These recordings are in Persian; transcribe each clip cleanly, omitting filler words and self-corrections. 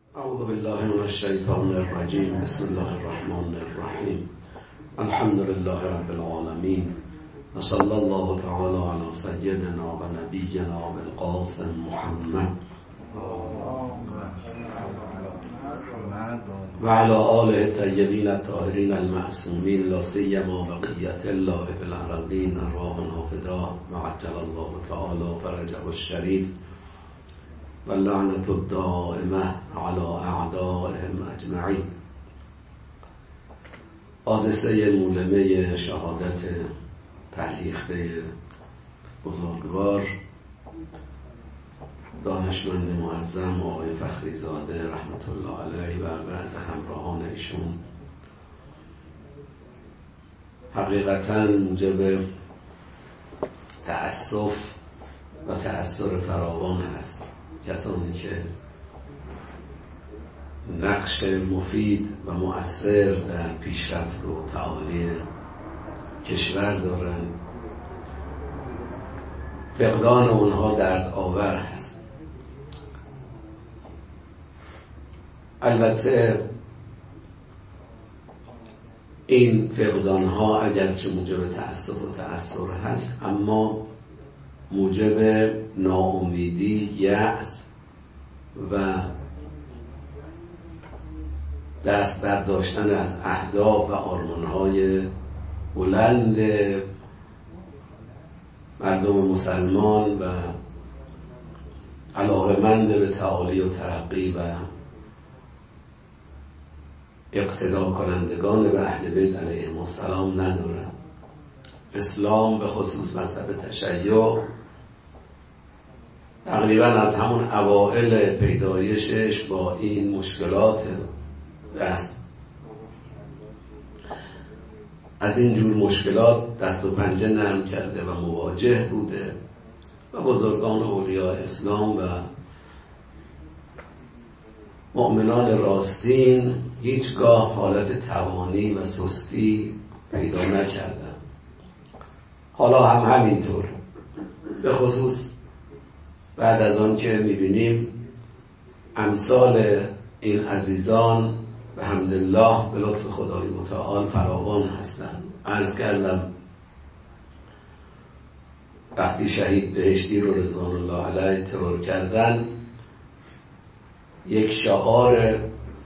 اعوذ بالله من الشیطان الرجیم. بسم الله الرحمن الرحیم. الحمد لله رب العالمین و صلی الله تعالی علی سیدنا و نبینا بالقاسم محمد و علی آله الطیبین الطاهرین المعصومین، لا سیما بقیة الله فی الارضین ارواحنا فداه و عجل الله تعالی فرجه الشریف و لعنت الدائمه علی اعدائهم اجمعین. حادثه مولمه شهادت فرهیخته بزرگوار دانشمند معظم آقای فخریزاده رحمت الله علیه و بعض همراهان ایشون حقیقتاً موجب تأسف و تأثر فراوان است. کسانی که نقش مفید و مؤثر در پیشرفت و تعالی کشور دارند، فقدان اونها درد آور است. البته این فقدان ها اگرچه موجب تأسف و تأثر هست، اما موجب ناامیدی، یأس و دست برداشتن از اهداف و آرمان‌های بلند مردم مسلمان و علاقه‌مند به تعالی و ترقی و اقتدا کنندگان به اهل بیت علیهم السلام ندارد. اسلام به خصوص مذهب تشیع تقریبا از همون اوائل پیدایشش با این مشکلات از این جور مشکلات دست و پنجه نرم کرده و مواجه بوده و بزرگان اولیاء اسلام و مؤمنان راستین هیچگاه حالت توانی و سستی پیدا نکردند. حالا هم همینطور، به خصوص بعد از آن که میبینیم امثال این عزیزان به حمدالله به لطف خدای متعال فراوان هستند. عرض کردم وقتی شهید بهشتی رو رضوان الله علیه ترور کردن، یک شعار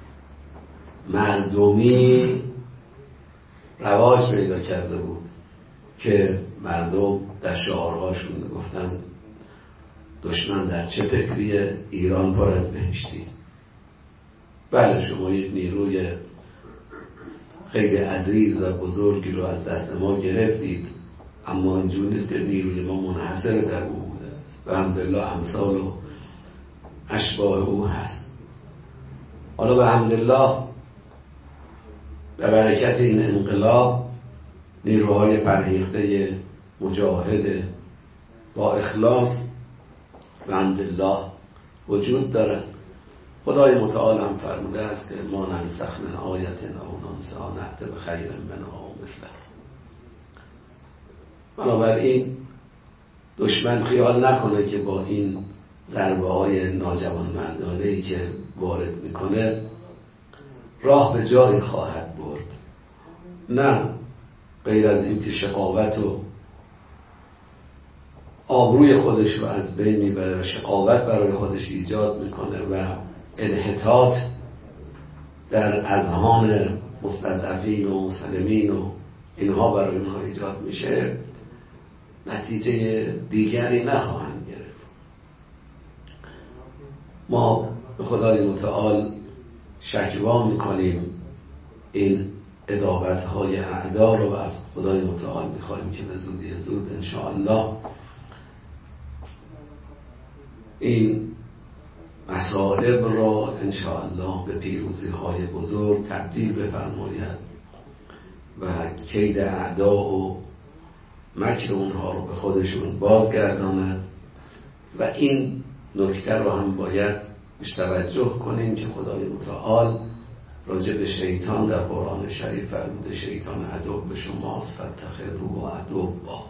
مردمی رواج پیدا کرده بود که مردم در شعارهاشون گفتن دشمن در چه فکریه، ایران پر از بهشتی. بله، شما یک نیروی خیلی عزیز و بزرگی رو از دست ما گرفتید، اما اینجور نیست که نیروی ما منحصر در او بوده است و الحمدلله امثال و اشباه او هست. حالا به الحمدلله به برکت این انقلاب نیروهای فرهیخته مجاهد با اخلاص به الحمدلله وجود دارد. خدای متعال هم فرموده است که ما ننسخ من آیت او ننسها نأتی بخیر منها او مثلها. بنابراین دشمن خیال نکنه که با این ضربه های ناجوانمردانه‌ای که وارد میکنه راه به جایی خواهد برد. نه، غیر از این که شقاوت و آبروی خودش رو از بین میبره و شقاوت برای خودش ایجاد میکنه و انحطاط در اذهان مستضعفین و مسلمین و اینها برای اونها ایجاد میشه، نتیجه دیگری نخواهند گرفت. ما به خدای متعال شکوا میکنیم این عداوت‌های اعدا رو و از خدای متعال میخوایم که به زودی زود انشاءالله این مصائب را انشاءالله به پیروزی‌های بزرگ تبدیل بفرماید و کید اعدا و مکر اونها رو به خودشون بازگرداند. و این نکته رو هم باید بهش توجه کنیم که خدای متعال راجع به شیطان در قرآن شریف فرموده شیطان عدو به شماست فاتخذوه عدوا.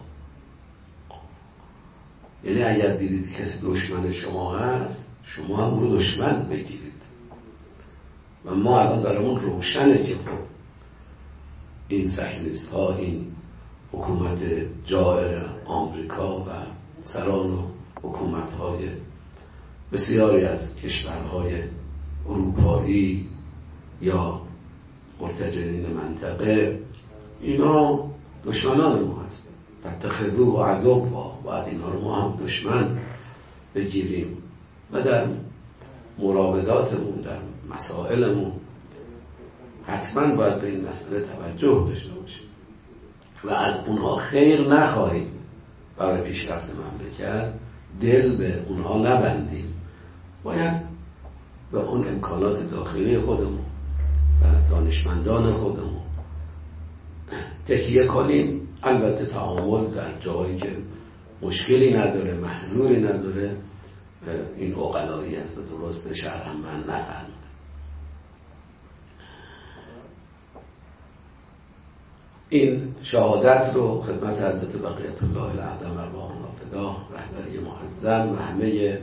یعنی اگر دیدید کسی دشمن شما هست، شما هم رو دشمن بگیرید. و ما الان برامون روشنه که خب این صهیونیست ها، این حکومت جائر آمریکا و سران و حکومت های بسیاری از کشورهای اروپایی یا مرتجعین منطقه، اینا دشمنان ما هستند. فاتخذوه عدوا، باید اینا رو ما هم دشمن بگیریم و در مراوداتمون، در مسائلمون حتما باید به این مسئله توجه داشته باشیم و از اونها خیر نخواهیم. برای پیشرفت مملکت دل به اونها نبندیم، باید به اون امکانات داخلی خودمون و دانشمندان خودمون تکیه کنیم. البته تعامل در جایی که مشکلی نداره، محظوری نداره، این عقلایی است و درست شرعاً من نفرمود. این شهادت رو خدمت حضرت بقیت الله الاعظم ارواحهم فدا، رهبری معظم و همه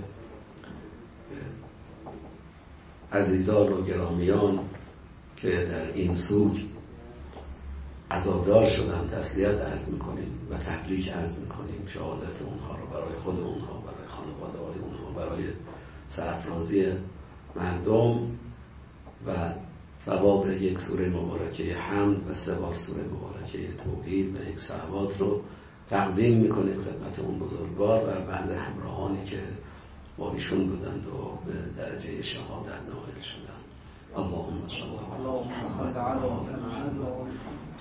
عزیزان و گرامیان که در این سوگ عزادار شدن تسلیت عرض میکنیم و تبریک عرض میکنیم. شهادت اونها رو برای خود اونها، برای خانواده های اونها، برای سرافرازی مردم و ثواب یک سوره مبارکه حمد و 3 بار سوره مبارکه توحید و یک صلوات رو تقدیم میکنیم خدمت اون بزرگوار و بعض همراهانی که با ایشون بودند و به درجه شهادت نائل شدند. اللهم صل علی محمد.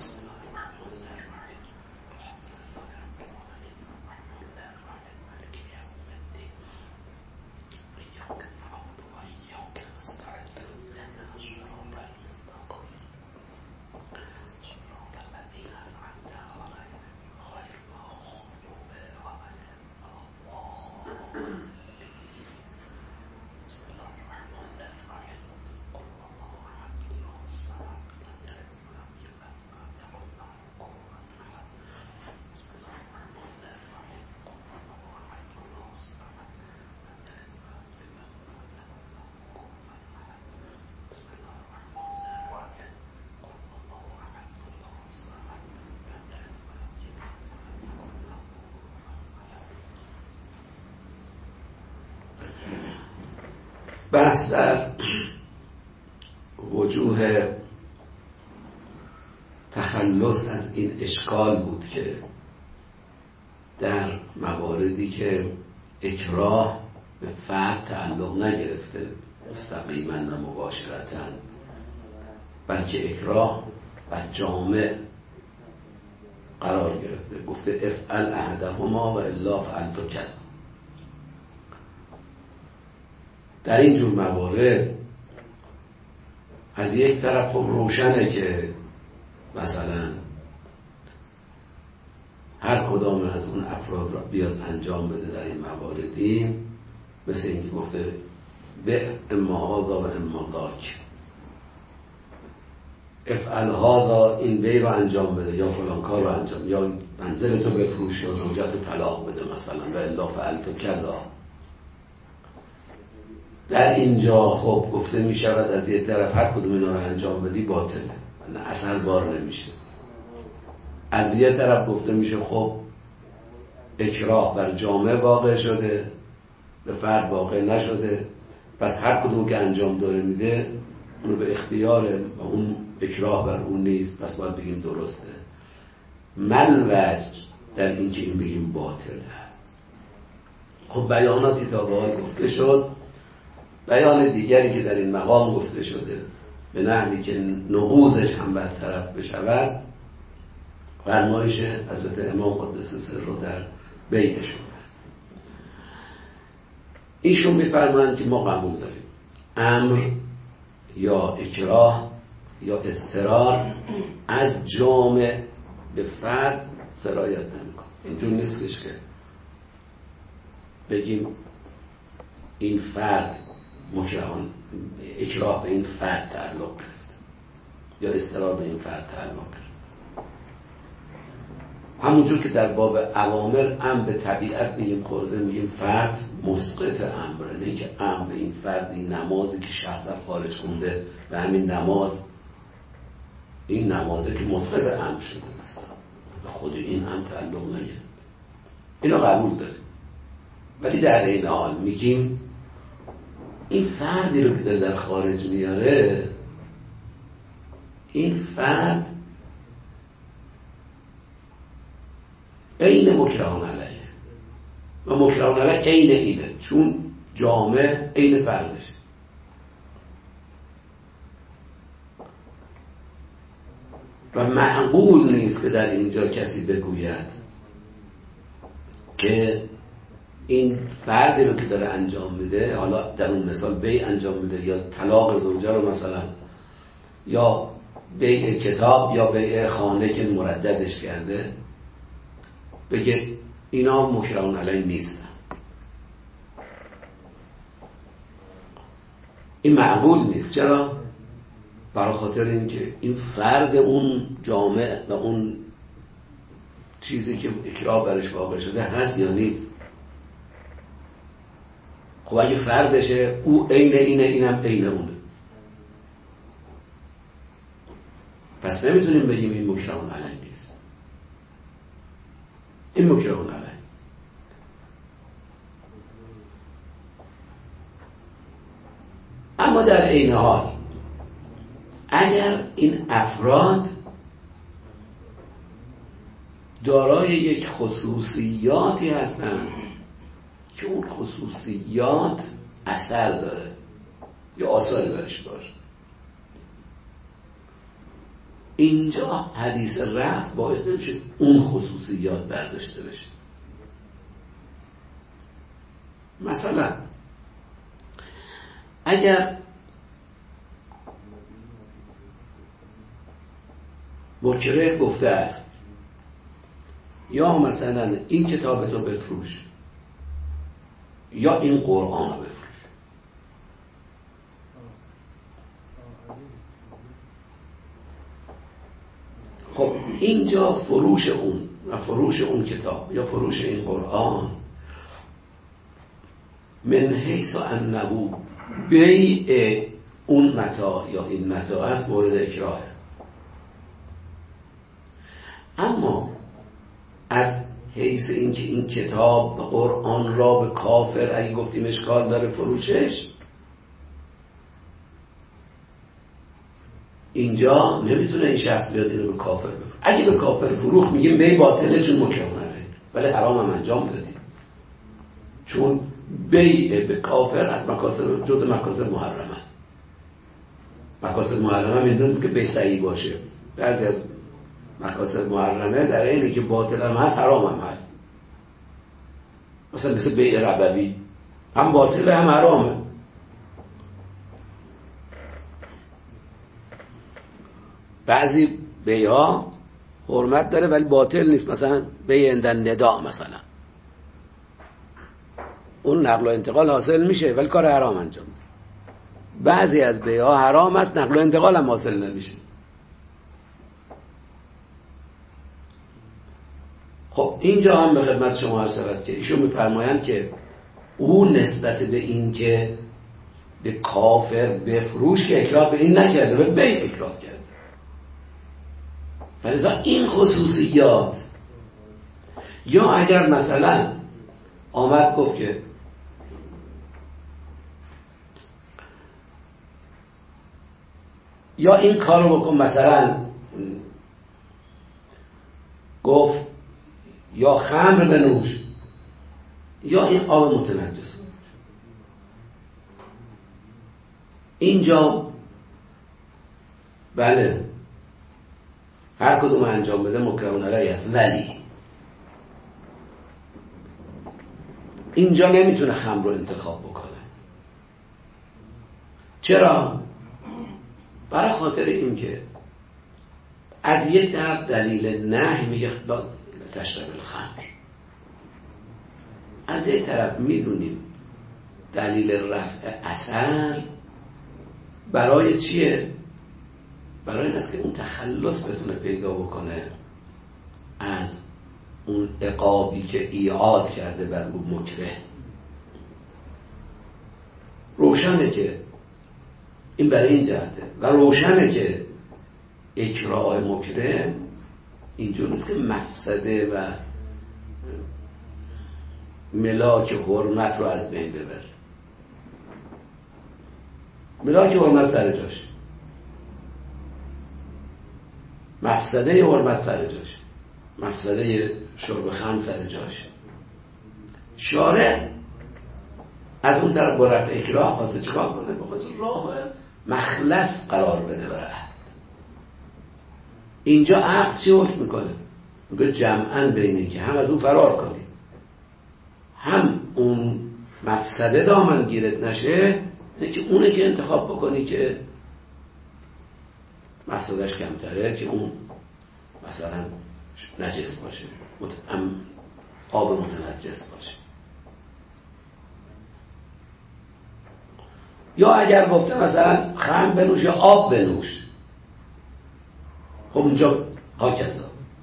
بحث در وجوه تخلص از این اشکال بود که در مواردی که اکراه به فرد تعلق نگرفته مستقیما و مباشرتا، بلکه اکراه بر جامع قرار گرفته، گفته افعل احدهما و الا فعلت کذا. در این جور موارد از یک طرف روشنه که مثلا هر کدام از اون افراد را بیاد انجام بده در این مواردی، مثل اینکه گفته به اما هذا و اما ذاک، افعل هذا، این بی رو انجام بده یا فلان کار رو انجام، یا منزل تو بفروش یا زوجت رو طلاق بده مثلا، و الا فعلت کذا. در اینجا خب گفته می شود از یک طرف هر کدوم اینا رو انجام بدی باطله، اثر بار نمیشه. از یک طرف گفته میشه خب اکراه بر جامعه واقع شده، به فرد واقع نشده، پس هر کدوم که انجام داره میده اونو به اختیاره و اون اکراه بر اون نیست، پس باید بگیم درسته. مل وجه در این که این بگیم باطله هست. خب بیاناتی تا به حال گفته شد. بیان دیگری که در این مقام گفته شده به نحوی که نقوضش هم برطرف بشود، فرمایش حضرت امام قدس سر رو در بیتشون هست. ایشون میفرمایند که ما قبول داریم امر یا اکراه یا اضطرار از جامع به فرد سرایت نمیکنه. اینجور نیستش که بگیم این فرد مکرهان، اکراه به این فرد تعلق گرفت یا اضطرار به این فرد تعلق گرفت. همونجور که در باب اوامر امر به طبیعت میگیم خورده، میگیم فرد مسقط امره، نه که امر به این فردی نمازی که شخصا خارج کنده و همین نماز، این نمازه که مثبت امر شده مثلا خود این هم تعلق نگرد، اینو قبول داریم. ولی در این حال میگیم این فردی رو که در خارج میاره، این فرد عین مکرهان علیه و مکرهان علیه عین اینه، چون جامعه عین فردش. و معقول نیست که در اینجا کسی بگوید که این فردی رو که داره انجام میده، حالا در اون مثال بیع انجام میده یا طلاق زوجه رو مثلا، یا بیع کتاب یا بیع خانه که مرددش کرده، بگه اینا مکرهون علیه نیستن. این معقول نیست. چرا؟ برای خاطر اینکه این فرد اون جامعه و اون چیزی که اکراه برش واقع شده هست یا نیست. خب اگه فردشه، او عین اینه، اینم عین اونه، پس نمیتونیم بگیم این مکرهون علیه نیست، این مکرهون علیه. اما در عین حال اگر این افراد دارای یک خصوصیاتی هستند که اون خصوصیات اثر داره یا آثاری برش داره، اینجا حدیث رفع باعث نمیشه اون خصوصیات برداشته بشه. مثلا اگر مکره گفته است یا مثلا این کتاب تو بفروش یا این قرآن رو بفروش، خب اینجا فروش اون و فروش اون کتاب یا فروش این قرآن من حیث انه بیع اون متاع یا این متاع است مورد اکراه. اما از حیث اینکه این کتاب قرآن را به کافر اگه گفتیم اشکال داره فروشش، اینجا نمیتونه این شخص بیاد اینو به کافر بفروشه. اگه به کافر فروخت میگیم بی باطله چون مکرهونه، ولی حرام هم انجام دادیم، چون بیع به کافر از مکاسب جز مکاسب محرم است. مکاسب محرمه میدونست که بیع صحیح باشه. بعضی از مکاسب محرمه در اینه که باطل هم هست، حرام هم هست. مثل بیع ربوی هم باطل هم حرامه. بعضی بیع‌ها حرمت داره ولی باطل نیست، مثلا بیع اندن نداء مثلا، اون نقل و انتقال حاصل میشه ولی کار حرام انجام ده. بعضی از بیع‌ها حرام است، نقل و انتقال هم حاصل نمیشه. خب اینجا هم به خدمت شما عرض شود که ایشون می‌فرمایند که او نسبت به این که به کافر بفروش که اکراه به این نکرده، به بیع اکراه کرده. فلذا این خصوصیات، یا اگر مثلا آمد گفت که یا این کارو بکن، مثلا گفت یا خمر بنوش یا این آب متنجس، اینجا بله هر کدوم انجام بده مکرهون علیه است، ولی اینجا نمیتونه خمر رو انتخاب بکنه. چرا؟ برای خاطر اینکه از یک طرف دلیل نهی میگه تشرب الخمر، از یک طرف میدونیم دلیل رفع اثر برای چیه؟ برای این است که اون تخلص بتونه پیدا بکنه از اون عقابی که ایعاد کرده بر اون مکره. روشنه که این برای این جهته و روشنه که اکراه مکرم اینجور نیست که مفسده و ملاک حرمت رو از بین ببر. ملاک حرمت سر جاش، مفسده حرمت سر جاش، مفسده شرب خمر سر جاش. شارع از اون طرف با رفع اکراه خواسته چیکار کنه؟ بخواسته راه مخلص قرار بده برای عهد. اینجا عقل چی حکم میکنه؟ میگه جمعاً بین این که هم از اون فرار کنی، هم اون مفسده دامن گیرت نشه، اینه که اونه که انتخاب بکنی که مفسدش کمتره، که اون مثلا نجس باشه، آب متنجس باشه. یا اگر گفته مثلا خمر بنوش یا آب بنوش، خب اونجا هاکذا.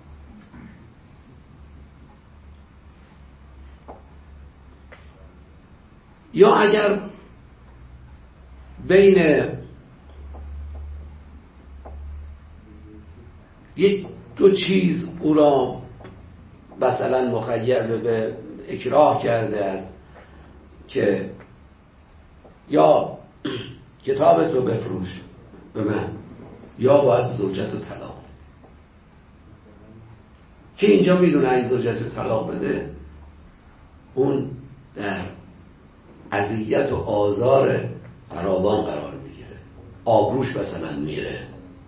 یا اگر بین یک دو چیز او را مثلا مخیر به اکراه کرده است که یا کتابت رو بفروش به من یا باید زوجت رو طلاق، که اینجا میدونه اگه زوجت رو طلاق بده اون در اذیت و آزار فراوان قرار میگیره، آبروش مثلا میره.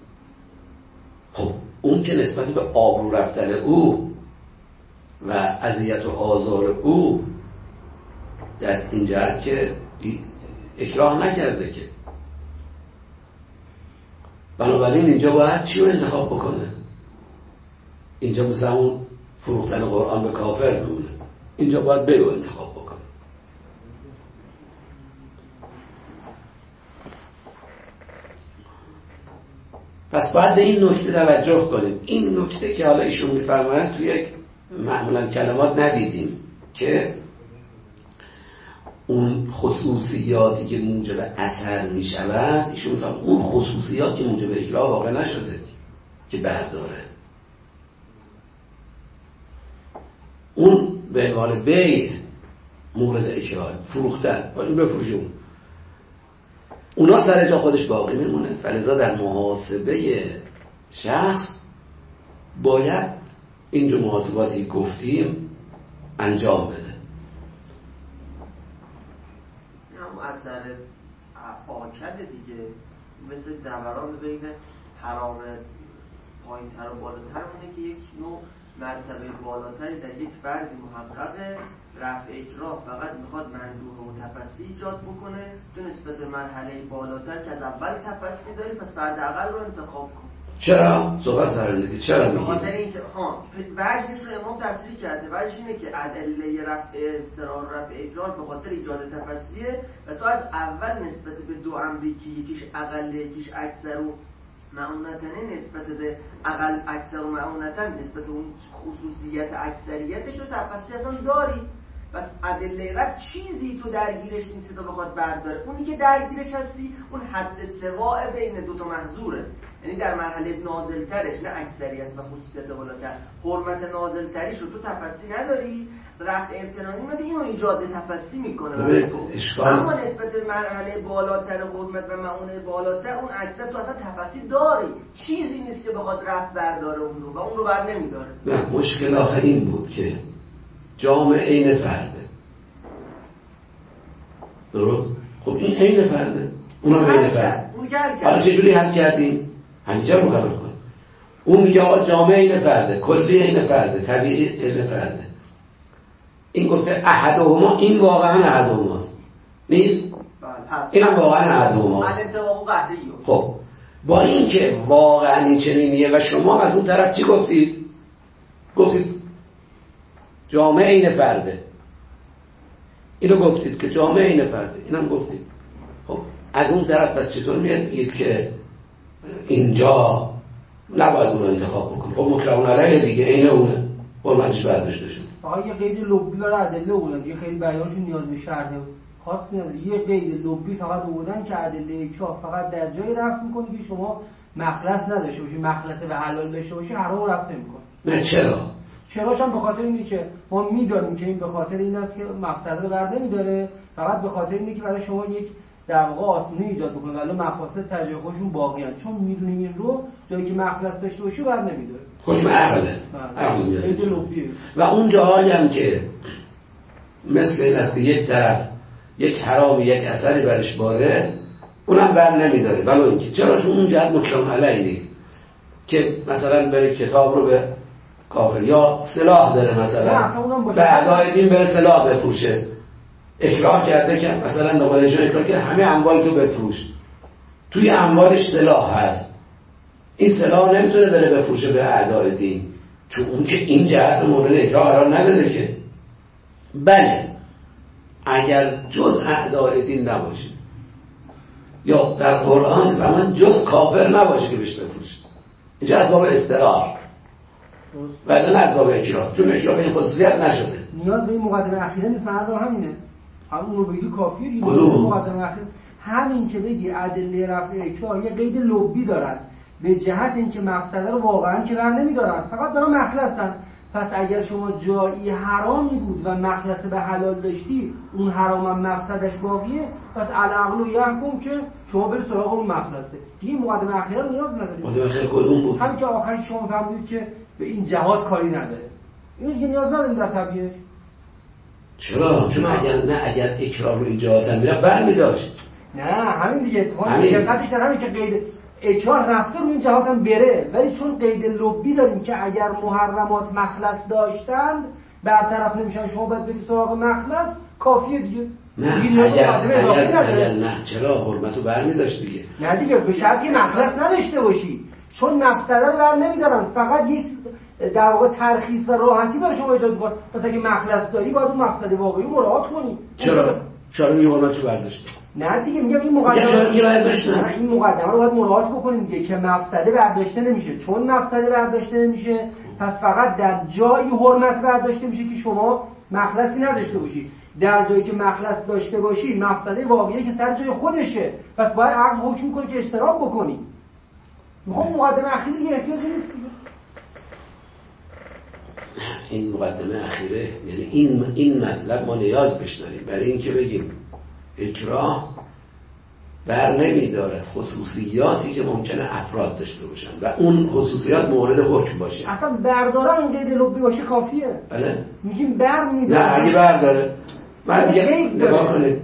خب اون که نسبت به آبرو رفتن او و اذیت و آزار او در این جهت که اکراه نکرده که، بنابراین اینجا باید چی رو انتخاب بکنه؟ اینجا مثل اون فروختن قرآن به کافر میمونه، اینجا باید بگو انتخاب بکنه. پس باید به این نکته توجه کنیم. این نکته که حالا ایشون میفرمایند توی یک معمولا کلمات ندیدیم که اون خصوصیاتی که موجب اثر میشود، ایشون اون خصوصیات که موجب اکراه واقع نشده که برداره، اون به عنوان بیع مورد اکراه، فروختن، باید بفروشون، اونا سر جا خودش باقی میمونه. فلذا در محاسبه شخص باید اینجور محاسباتی گفتیم انجام بده. هم اثر آکد دیگه، مثل دوران بین حرام پایین تر و بالاتر مونه که یک نوع مرتبه بالاتری در یک فردی محققه، رفع اکراه فقط میخواد مندوه و تفسی ایجاد بکنه، تو نسبت به مرحله بالاتر که از اول تفسی داری، پس فرد اقل رو انتخاب کن. چرا؟ صحبت سرندگی چرا میگی؟ بخاطر اینکه وجهش رو امام تصریح کرده، وجهش اینه که ادله رفع اضطرار رفع اکراه به خاطر ایجاد تفسیه و تو از اول نسبت به دو امری که یکیش اقل یکیش اکثر و معونتنه، نسبت به اقل اکثر و معونتن نسبت به اون خصوصیت اکثریتش رو تفسی اصلا داری. بس ادله رفع چیزی تو درگیرش نیستی تو بخواد برداره، اونی که درگیرش هستی اون حد سواء بین دوتا محظوره، یعنی در مرحله نازلترش، نه اکثریت و خصوصیت بالاتر، حرمت نازلتریش رو تو تفسی نداری، رفع امتنانی مده اینو ایجاد تفسی میکنه. اما نسبت به مرحله بالاتر حرمت و معونه بالاتر اون اکثر تو اصلا تفسی داری، چیزی نیست که بخواد رفع برداره اون رو و اون رو بر نمیداره. نه، مشکل آخه این بود که جامعه عین فرده، درست؟ خب این عین فرده، اونم عین فرده. حالا چجوری حل کردیم؟ همینجا رو قبول کن. اون میگه آقا جامعه عین فرده، کلی عین فرده، طبیعی عین فرده. این گفته احدهما، این واقعا احدهماست، نیست؟ اینم واقعا احدهماست. خب با این که واقعا این چنینیه و شما از اون طرف چی گفتید؟ گفتید جامعه عین فرده، اینو گفتید که جامعه عین فرده، اینم گفتید. خب از اون طرف بس چطور میگید که اینجا نباید اون رو انتخاب بکنید؟ خب مکرهون علیه دیگه، عین اونه، حرمتش برداشته شد. آقا یه قید لبی برای ادله اونه دیگه، خیلی بیانشون نیاز به شرح خاصی نداره. یه قید لبی فقط آوردن که ادله اکراه فقط در جای رفع میکنه که شما مخلص نداشته باشی، مخلص به حلال داشته باشی، حرام رفع نمیکنه. نه چرا؟ چراش هم به خاطر اینه که ما میدونیم که این به خاطر این است که مفسده رو بر نمیداره، فقط به خاطر اینه که برای شما یک در واقع آسمونی ایجاد بکنه، ولی مفاسد تجربه خودشون باقی هست، چون میدونیم این رو جایی که مخلص داشته باشی بر نمیداره. حکم عقله. و اون جاهایی هم که مثل این است که یک طرف یک حرام یک اثری برش باره اونم بر نمیداره، ولی اینکه چرا؟ چون اون جهت مکرم علیه نیست که مثلا بره کتاب رو به کافر یا سلاح داره مثلا به اعدای دین بره سلاح بفروشه، اکراه کرده که مثلا نمایشون اکراه کرده همه اموال تو بفروش، توی اموالش سلاح هست، این سلاح نمیتونه بره بفروشه به اعدای دین، چون اون که این جهت مورد اکراه قرار نداره که. بله اگر جز اعدای دین نباشه یا در قرآن فهمن جز کافر نباشه که بهش بفروشه، اینجا از باب استقرار ولی نه از باب اکراه، چون اکراه به این خصوصیت نشده. نیاز به این مقدمه اخیره نیست، من همینه، همون رو بگی کافیه دیگه. مقدمه اخیر همین که بگی ادله رفع اکراه یه قید لبی دارن به جهت اینکه مفسده رو واقعا که بر نمیدارن، فقط دارن مخلصن. پس اگر شما جایی حرامی بود و مخلص به حلال داشتی، اون حرام هم مفسدش باقیه، پس العقل و یحکم که شما برید سراغ اون مخلصه دیگه. مقدمه اخیره رو نیاز ندارید. مقدمه اخیره کدوم بود؟ همین که آخری شما فهمیدید که به این جهات کاری نداره، اینو دیگه نیاز نداریم در طبیعه. چرا؟ چون اگر اکراه رو این جهات هم میرفت برمی‌داشت. نه همین دیگه، دقتش در همین که قید اکراه رفته رو این جهات هم بره، ولی چون قید لبی داریم که اگر محرمات مخلص داشتند برطرف نمیشن، شما باید برید سراغ مخلص، کافیه دیگه. نه اگر نه چرا؟ حرمتو برمی‌داشت دیگه. نه دیگه به شرطی مخلص نداشته باشی، چون مفسده رو بر نمیدارن، فقط یک در واقع ترخیص و راحتی برای شما ایجاد می‌کنه. مثلا اگه مخلص داری باید اون مفسده واقعی مراعات کنی. چرا این حرمتو برداشت؟ نه دیگه میگم این مقدمه رو باید مراعات بکنیم دیگه که مفسده برداشته نمیشه، چون مفسده برداشته نمیشه پس فقط در جایی حرمت برداشته میشه که شما مخلصی نداشته باشی. در جایی که مخلص داشته باشی مفسده واقعی که سر جای خودشه، پس باید عقل حکم کنه که اشتراک بکنی. میخوام مقدمه اخیره یه احتیاجی نیست دیگه. این مقدمه اخیره یعنی این مطلب ما نیاز بشناریم برای اینکه بگیم اکراه بر نمی‌دارد خصوصیاتی که ممکنه افراد داشته باشن و اون خصوصیات مورد حکم باشه. اصلا بردارن قید لبی باشه کافیه. بله میگیم بر می‌داره. نه اگه برداره، من میگم نگاه کنید،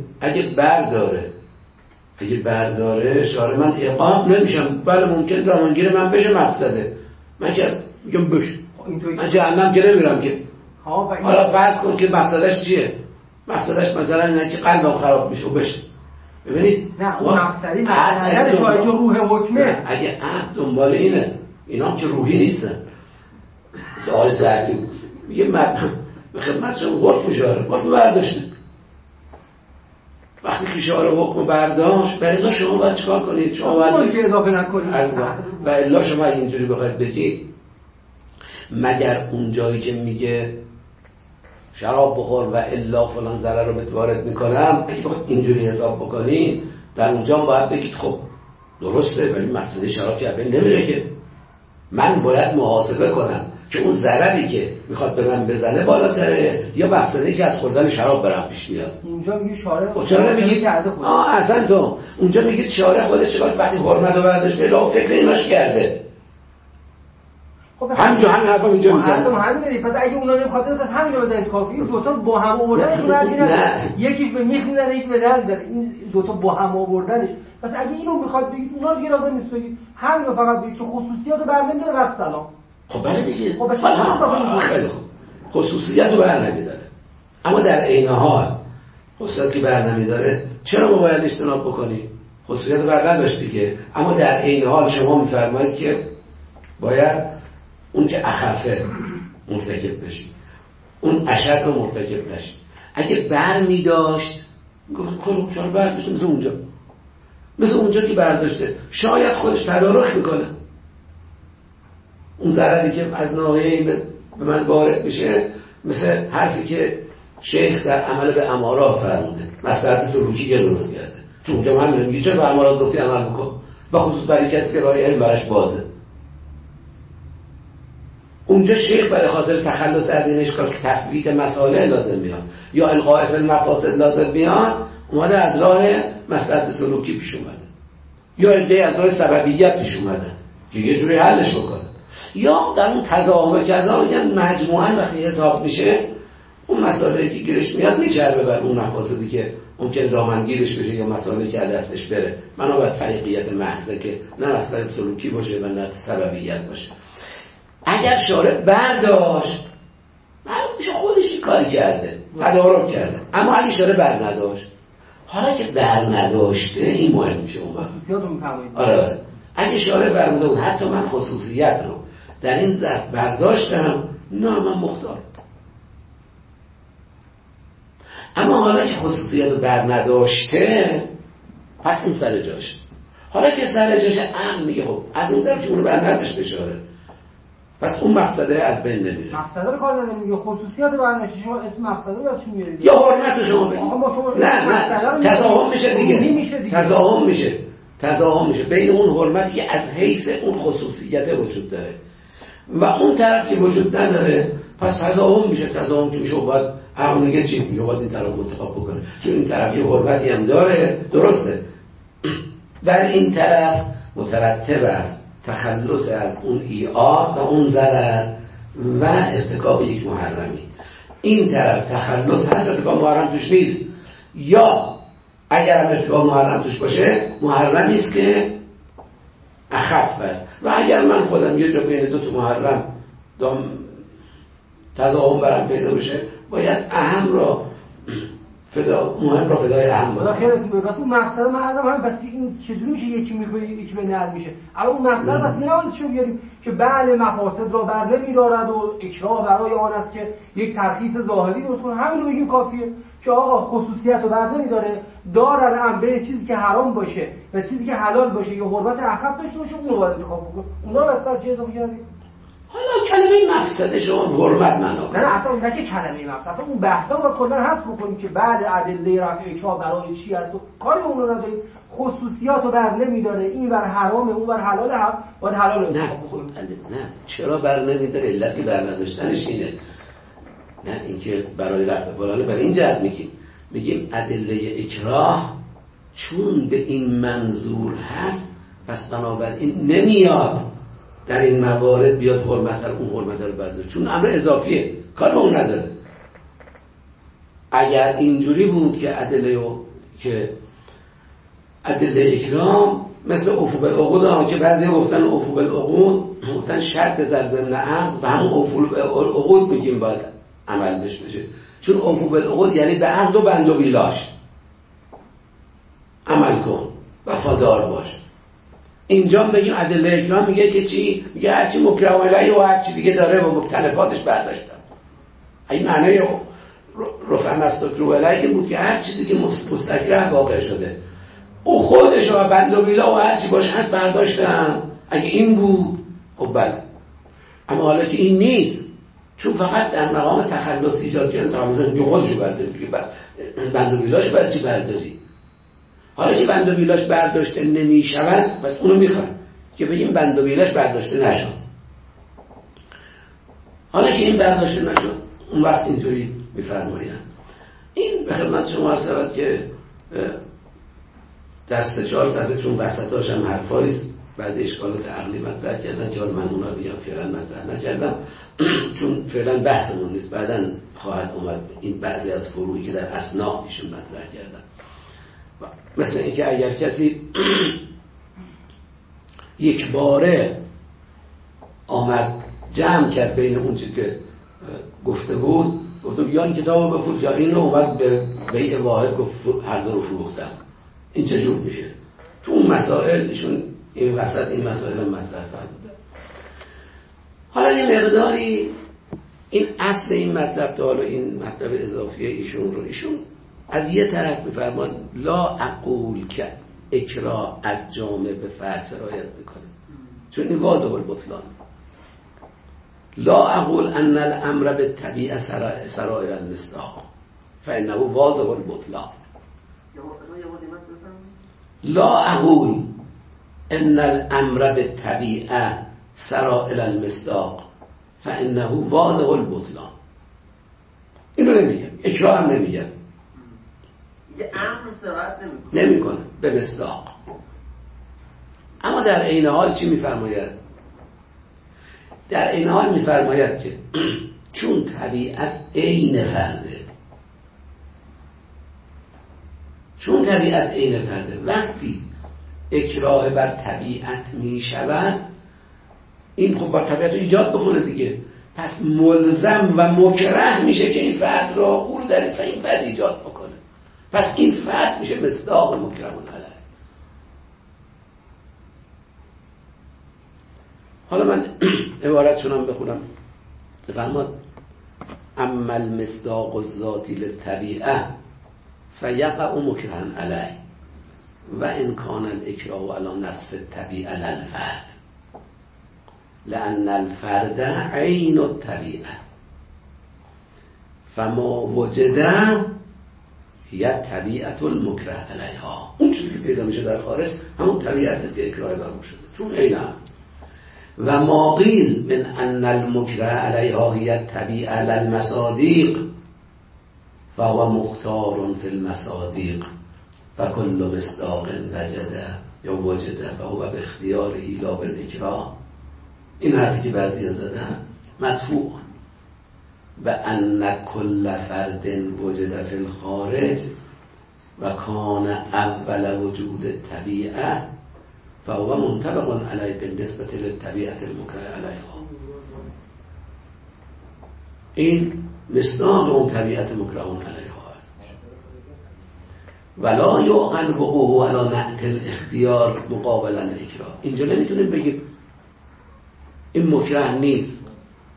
اگه برداره شارع من اقام نمیشم. بله ممکنه دامنگیر من بشه مفسده، من که میگم بشه، من جهنم که نمیرم که. حالا فرض کن که مفسدش چیه؟ مفسدش مثلا اینه که قلبم خراب میشه و بشه. ببینید نه اون مفسدی نه شاید که روح حکمه. اگه عقل دنبال اینه، اینا که روحی نیستن. سوال سرتی میگه من به خدمت شما حکم شاره حکم برداشته. وقتی که شاره حکم برداشت و الا شما باید چکار کنید؟ شما باید که اضافه نکنید. و الا شما اینجوری بخواید بگید مگر اون جایی که میگه شراب بخور و الا فلان ضرر رو بهت وارد میکنم، اگه بخواید اینجوری حساب بکنید در اونجا باید بگید خب درسته ولی مقصد شراب که اول نمیره که من باید محاسبه کنم که اون ضرری که میخواد به من بزنه بالاتره یا مقصدی که از خوردن شراب برام پیش میاد. اونجا میگه شارع چرا نمیگید اصلا تو اونجا میگید شارع خودش چرا وقتی حرمت رو برداشته لا فکر ایناش کرده. خب همین حرفا اینجا میزنه. همین پس اگه اونا نمیخواد پس همین رو بدن کافی. این دو تا با هم آوردنشون ارزی نداره. یکیش به میخ میزنه یک به در میزنه. این دو تا با هم آوردنش. پس اگه اینو میخواد بگید اونا دیگه لازم نیست بگید. همین رو فقط بگید که خصوصیات رو برنمی‌داره و سلام. خب بله دیگه. خب خیلی خوب. خصوصیات رو برنمی‌داره. اما در عین حال خصوصیاتی برنمی‌داره چرا ما باید اجتناب بکنیم؟ خصوصیات رو برنداشت دیگه. اما در عین حال شما می‌فرمایید که باید اون که اخفه مرتکب بشی، اون اشد رو مرتکب نشی. اگه بر می داشت گفت چرا برداشته مثل اونجا که برداشته شاید خودش تدارک میکنه اون ضرری که از ناحیه‌ای به من وارد میشه، مثل حرفی که شیخ در عمل به امارات فرموده، مصلحت سلوکی که درست کرده. چون اونجا من میگم چرا به امارات گفتی عمل بکن، و خصوص برای کسی که راه علم براش بازه. اونجا شیخ برای خاطر تخلص از این اشکال که تفویت مسائل لازم میاد یا القاء فی المفاسد لازم میاد، اومده از راه مصلحت سلوکی پیش اومده، یا ایده از راه سببیت پیش اومده که یه جوری حلش بکنه، یا در اون تضاهم کذا میگن مجموعاً وقتی حساب میشه اون مسائلی که گیرش میاد میچربه بر اون مفاسدی که ممکن دامنگیرش بشه یا مسائلی که دستش بره. بنابر طریقیت محضه که نه مصلحت سلوکی باشه و نه سببیت باشه. اگر شارع برداشت معلوم میشه خودش کاری کرده، تدارک کرده، اما اگه شارع بر نداشت، حالا که بر نداشته این مهم میشه اون خصوصیات رو میفرمایید. آره اگه شارع برنده بود حتی من خصوصیت رو در این ظرف برداشتم، نه من مختار. اما حالا که خصوصیت رو بر نداشته، پس اون سر جاش. حالا که سر جاش عقل میگه خب از اون طرف که اون رو بر نداشته شاره، پس اون مقصده از بین نمیره. مقصده رو کار نداریم، میگه خصوصیات برنشی. شما اسم مقصده رو چی میارید؟ یا حرمت شما بگید. نه تضاهم میشه دیگه. تضاهم میشه بین اون حرمتی که از حیث اون خصوصیت وجود داره و اون طرف که وجود نداره، پس تضاهم میشه. تضاهم که میشه باید عقل میگه چی؟ میگه باید این طرف انتخاب بکنه، چون این طرف یه حرمتی هم داره. درسته در این طرف مترتب است تخلص از اون ایعاد و اون ضرر و ارتکاب یک محرمی. این طرف تخلص هست، ارتکاب محرم توش نیست، یا اگر هم ارتکاب محرم توش باشه محرمی است که اخف است. و اگر من خودم یه جا بین دو تا محرم تضاهم برم پیدا بشه، باید اهم را مهم را فدای اهم باشه. خیلیتون بگه بس اون مقصد من ازم هم بس این چجوری میشه یکی میکنه یکی به نهل میشه. الان اون مقصد بس نباید شو بیاریم که بله مفاسد را بر نمیدارد و اکراه برای آن است که یک ترخیص ظاهری درست کنه. همین رو بگیم کافیه که آقا خصوصیت رو بر نمیداره، دارن هم به چیزی که حرام باشه و چیزی که حلال باشه یا حرمت اخف داشته باشه اون رو باید انتخاب بکنه. اونا رو بس چه اضافه کردیم؟ حالا کلمه مقصد شما حرمت معنا نه اصلا اون که کلمه مقصد، اصلا اون بحثا رو کلا حذف بکنیم که بعد ادله رفع اکراه برای چی هست و کاری اون رو نداریم. خصوصیات رو بر نمیداره، این بر حرامه اون بر حلاله، هم باید حلال رو انتخاب بکنیم. نه چرا بر نمیداره؟ علتی بر نداشتنش اینه. نه اینکه برای رفع فلانه برای این جهت میگیم ادله اکراه چون به این منظور هست، پس بنابراین نمیاد در این موارد بیاد حرمت رو اون حرمت رو برداره، چون امر اضافیه، کار به اون نداره. اگر اینجوری بود که ادله اکرام مثل عفو بالعقود که بعضی گفتن عفو بالعقود گفتن شرط در ضمن عقد و همون عفو بالعقود بگیم باید عمل بشه، چون عفو بالعقود یعنی به عقد و بند و بیلاش عمل کن، وفادار باش. اینجا بگیم ادله اکرام میگه که چی؟ میگه هرچی مکره علیه و هرچی دیگه داره و مختلفاتش برداشتن. این معنی رفع مستکره علیه بود که هر چیزی که مستکره واقع شده او خودش و بند و بیلا و هرچی باشه هست برداشتن. اگه این بود خب بله، اما حالا که این نیست، چون فقط در مقام تخلص ایجاد کردن تخلص یه خودشو برداری که بند و بیلاش برای چی برداری؟ حالا که بند و بیلاش برداشته نمیشوند، پس اونو میخوان که بگیم بند و بیلاش برداشته نشد. حالا که این برداشته نشد، اون وقت اینطوری میفرمایند. این به خدمت شما عرض شود که در 3-4 صفحه چون وسطاش هم حرفاییست، بعضی اشکالات عقلی مطرح کردن که من اونا رو دیگه فعلا مطرح نکردم چون فعلا بحثمون نیست، بعداً خواهد اومد این بعضی از فروعی که در اثناء ایشون مطرح کردن. مثل اینکه اگر کسی یک باره آمد جمع کرد بین اون چیزی که گفته بود، گفتم یا این کتاب رو بفروش یا این رو اومد به بیع واحد گفت هر دو رو فروختم، این چجور میشه؟ تو اون مسائل ایشون این وسط این مسائل رو مطرح فرمودن. حالا یه مقداری این اصل این مطلب تا حالا این مطلب اضافی ایشون از یه طرف میفرمان لا اقول که اکراه از جامع به فرد سرایت بکنه، چون این واضح البطلان. لا اقول ان الامر بالطبیعه سرائر المصداق، فإنه واضح البطلان. لا أقول إن الأمر بالطبيعة سرى إلى المصداق فإنه واضح البطلان. اینو نمیگم، اجرا هم نمیگم، یه امر سرایت نمیکنه به مصداق. اما در عین حال چی میفرماید؟ در عین حال میفرماید که چون طبیعت عین فرده، چون طبیعت عین فرده، وقتی اکراه بر طبیعت میشود، این خب بر طبیعت رو ایجاد بکنه دیگه، پس ملزم و مکره میشه که این فرد رو او رو در این فرد ایجاد بکنه، پس این فرد میشه مصداق مکرمون علیه. حالا من عبارتشونم بخونم. بفرماد اما المصداق الذاتی للطبیعه فیقع مکرها علیه و ان کان الاکراه علی نفس الطبیعه للفرد لأن الفرد عین الطبیعه فما وجد هي طبیعت المکره علیها. اون چیزی که پیدا میشه در خارج همون طبیعت است که اکراه بر شده، چون عین هم. و ما قیل من ان المکره علیها هي الطبیعه للمصادیق فهو مختار فی المصادیق فكل مصداق وجد یا وجد فهو باختیاره لا بالاکراه. این حرفی که بعضی زدن مدفوع و ان کل فرد وجد فی الخارج و کان اول وجود طبیعه فهو منطبق علیه بالنسبه للطبیعه المکره علیها. این مصداق اون طبیعت مکره علیها است. ولا یعقل وقوعه علی نعت الاختیار مقابل الاکراه. اینجا نمیتونیم بگیم این مکره نیست.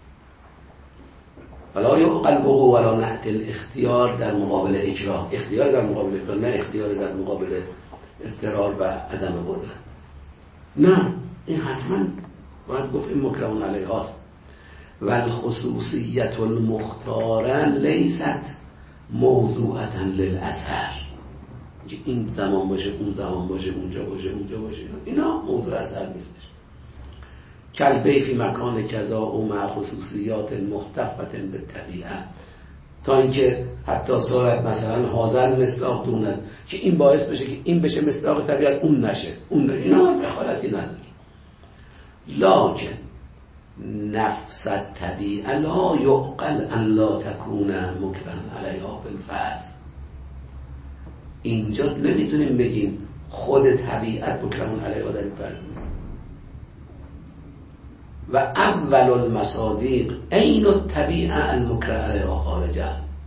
ولا یعقل وقوعه علی نعت الاختیار در مقابل اکراه، اختیار در مقابل اکراه، نه اختیار در مقابل اضطرار و عدم قدرت. نه، این حتما باید گفت این مکره علیه هاست. و الخصوصیت المختاره لیست موضوعتا للاثر، این زمان باشه اون زمان باشه اونجا باشه اونجا باشه، اینا موضوع اثر نیستش. کلبه فی مکان کذا و مع خصوصیات مختفة بالطبیعه، تا اینکه حتی صورت مثلا حاضر مصداق دونه که این باعث بشه که این بشه مصداق طبیعت اون نشه، اون اینا دخالتی نداره. لکن نفس الطبیعه لا یعقل ان لا تکون مکرها علیها بالفرض. اینجا نمیتونیم بگیم خود طبیعت مکرها علیها در این فرض نیست. و اول المصادیق عین الطبیعه المکره علیها خارجه.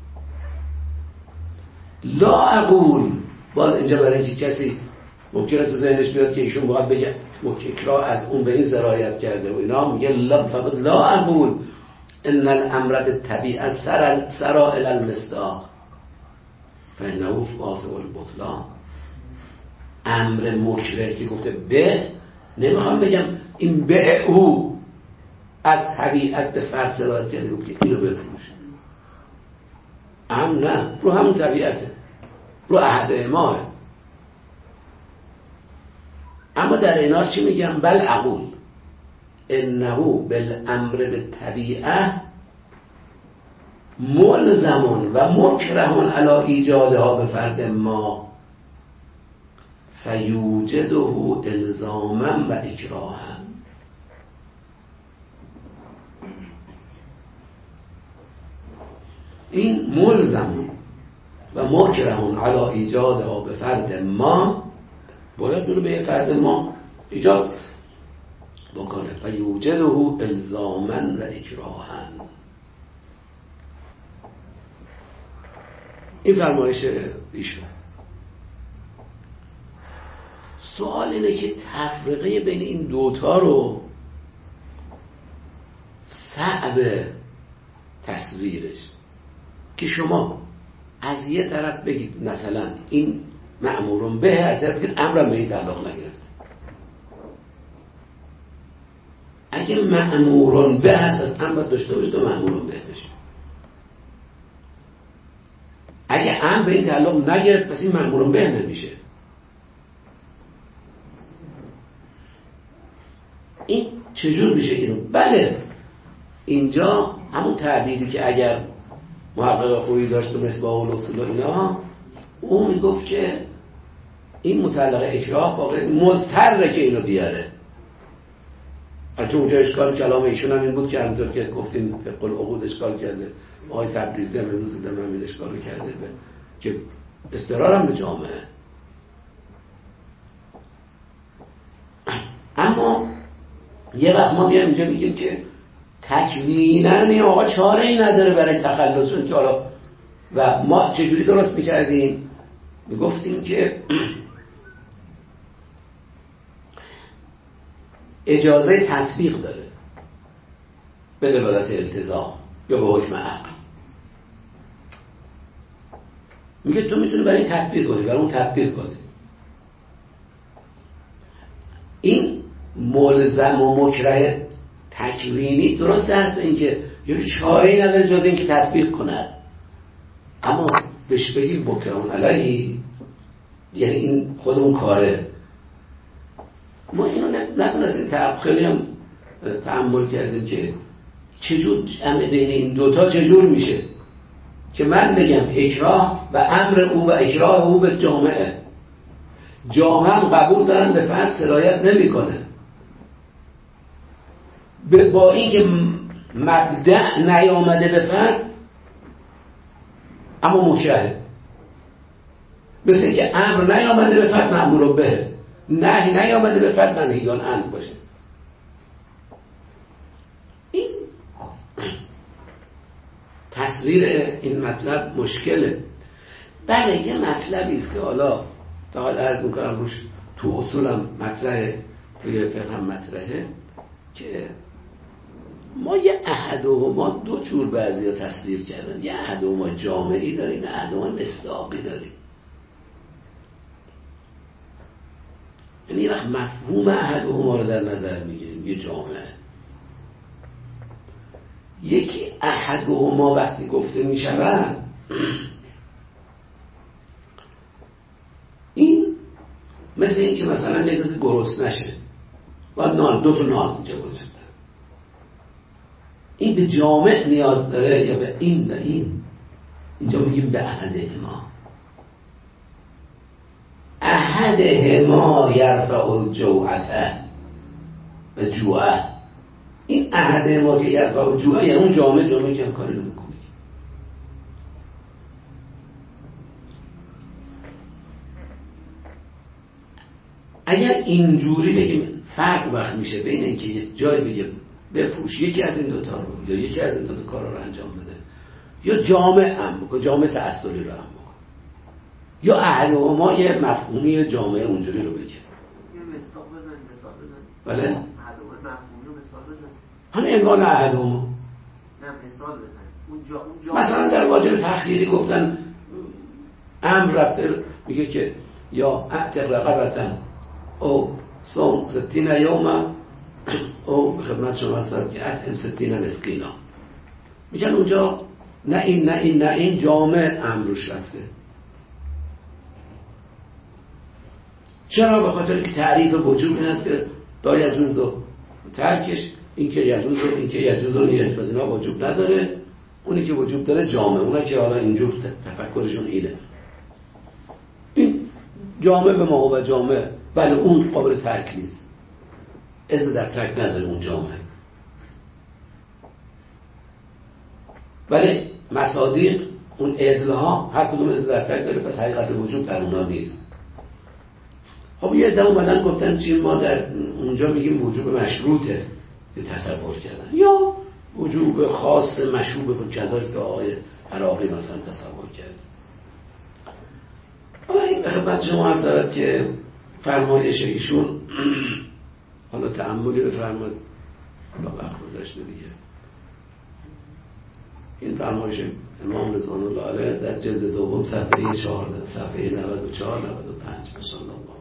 لا اقول، باز اینجا برای اینکه کسی ممکنه تو ذهنش بیاد که ایشون باید بگه اکراه از اون به این سرایت کرده و اینا، میگه لا اقول ان الامر بالطبیعه سرا الی المصداق فانه واضح البطلان. امر مکره که گفته به، نمیخوام بگم این به او از طبیعت به فرد سرایت کرده که اینو بفروش، نه، رو همون طبیعته، رو احد اماه. اما در اینار چی میگم؟ بل اقول انه بالامر بالطبیعه ملزمون و مکرهون علی ایجادها به فرد ما فیوجده الزاما و اکراها. این ملزمون و مکرهون علی ایجادها به فرد ما، باید اونو به یه فرد ما ایجاد بکنه. فیوجده الزاما و اکراها. این فرمایش ایشون. سوال اینه که تفرقه بین این دوتا رو صعب تصویرش، که شما از یه طرف بگید مثلا این مأمورون به، از طرف بگید امرم به این تعلق نگرفت. اگه مأمورون به هست از امر داشته باشه تو مأمورون به بشه. به این تعلق نگرفت، پس این مأمور به نمیشه. این چجور میشه اینو؟ بله اینجا همون تعبیری که اگر محقق خویی داشت و مصباح الاصول و اینا، اون میگفت که این مطلقه اکراه واقعا مضطره که اینو بیاره. البته اونجا اشکال کلام ایشون هم این بود که همونطور که گفتیم فقه العقود اشکال کرده، آقای تبریزی هم امروز دیدم همین اشکال کرده که اضطرار هم به جامعه. اما یه وقت ما میایم اینجا میگیم که تکویناً آقا چاره ای نداره برای تخلص که حالا، و ما چجوری درست میکردیم؟ میگفتیم که اجازه تطبیق داره به دلالت التزام یا به حکم عقل. میگه تو میتونی برای این تطبیق کنی، برای اون تطبیق کنی. این ملزم و مکره تکوینی درست هست به اینکه یه چاره‌ای نداره جز اینکه تطبیق کنه، اما بهش بگی مکرهون علیه، یعنی این خود اون کاره. ما اینو نتونستیم خیلی هم تأمل کردیم که چجور جمع بین این دوتا چجور میشه که من بگم اکراه و امر او و اکراه او به جامعه، جامعه هم قبول دارن به فرد سرایت نمی کنه، با این که مبدأ نیامده به فرد اما مکرهه. مثل اینکه امر نیامده به فرد مأمور به، نهی نیامده به فرد منهیان عنه باشه. این تصویر این مطلب مشکله. بله یه مطلبی است که حالا فقط عرض میکنم روش تو اصولم مطرحه، توی فقه هم مطرحه، که ما یه احدهما دو جور بعضی ها تصویر کردن. یه احدهما جامعی داریم، یه احدهما مصداقی داریم. یعنی وقت مفهوم احدهما رو در نظر میگیریم، یه جامعه. یکی احدهما وقتی گفته میشود، این مثل این که مثلا یه کسی گرسنه نشه و نان، دو تا نان اینجا وجود داره، این به جامع نیاز داره یا به این و این؟ اینجا میگیم به احدهما. احدهما یرفع الجوعه و جوعه. این احدهما که یرفع الجوعه یعنی اون جامعه که امکانی رو میکنه. اگر اینجوری بگیم فرق وقت میشه بین اینکه یه جای بگیم بفروش یکی از این دوتا رو یا یکی از این دوتا کارا رو انجام بده، یا جامعه هم بکن، جامعه تأثیری رو هم بکن، یا احدهما یه مفهومی جامعه اونجوری رو بگه. یه مثال بزن. بله؟ احدهما مفهومی رو مثال بزن. همین عنوان احدهما. نه مثال بزن. مثلا در واجب تخییری گفتن امر رفته میگه که یا اعتق رقبتن او صوم 60 یوم او به خدمت شما هستد که اطعم 60 مسکینا. میگن اونجا نه این جامع امروش رفته. چرا؟ به خاطر که تعریف وجوب این است که دا یجوز و ترکش، این که یجوز و این که یجوز و نیت از اینا وجوب نداره، اونی که وجوب داره جامع، اونی که حالا اینجور تفکرشون اینه. این جامع به ما و جامع، بله اون قابل ترک نیست، اذن در ترک نداره اون جامع، ولی مصادیق اون عدلها هر کدوم اذن در ترک داره، پس حقیقت وجوب در اونا نیست. خب یه عده اومدن گفتن چی ما در اونجا میگیم وجوب مشروطه که تصور کردن، یا وجوب خاص مشروط به جزاست که آقای عراقی مثلا تصور کرد. حالا این به خدمت شما عرض شود که فرمایش ایشون حالا تأملی بفرمایید، حالا وقت گذشته دیگه. این فرمایش امام رضوان الله علیه در جلد دوم صفحه 14 صفحه 94 95 ان شاء الله.